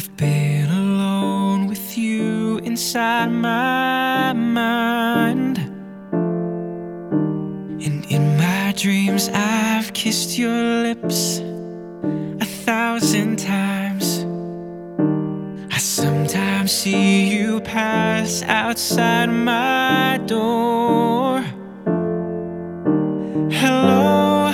I've been alone with you inside my mind, and in my dreams I've kissed your lips 1,000 times. I sometimes see you pass outside my door. Hello,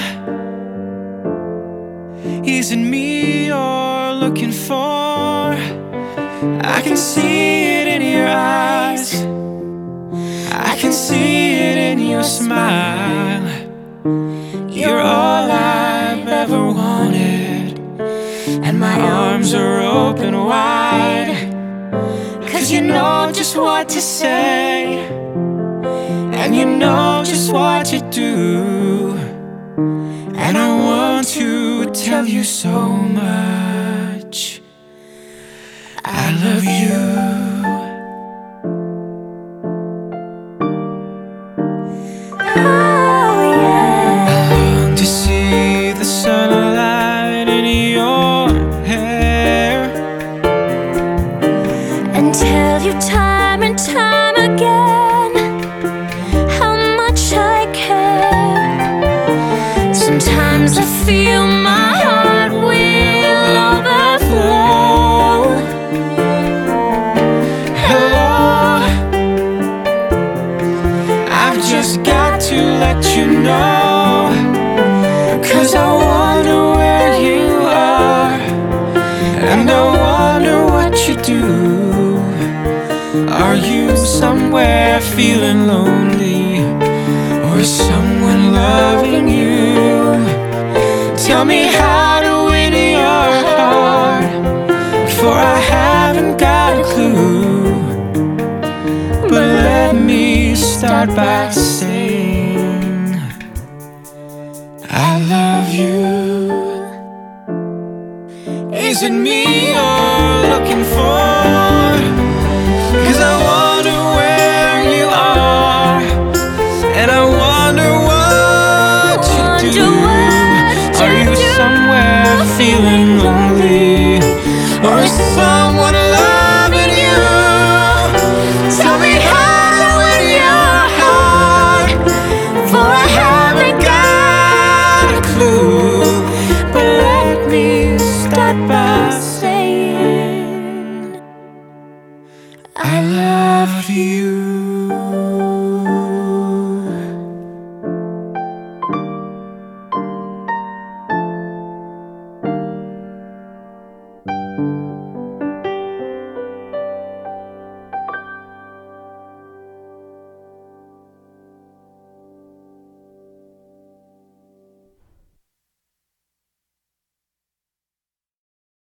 is it me you're looking for? I can see it in your eyes, I can see it in your smile. You're all I've ever wanted, and my arms are open wide. 'Cause you know just what to say, and you know just what to do. And I want to tell you so much, I love you. Oh yeah. I long to see the sunlight in your hair, And tell you time and time again how much I care. Sometimes I feel my heart will overflow. hello, I've just got to let you know, 'cause I wonder where you are, and I wonder what you do. Are you somewhere feeling lonely, or is someone loving you? Tell me how to win your heart, for I haven't got a clue. But let me start by saying I love you. Is it me you're looking for? 'Cause I wonder where you are, and I wonder what you do. Are you somewhere feeling lonely?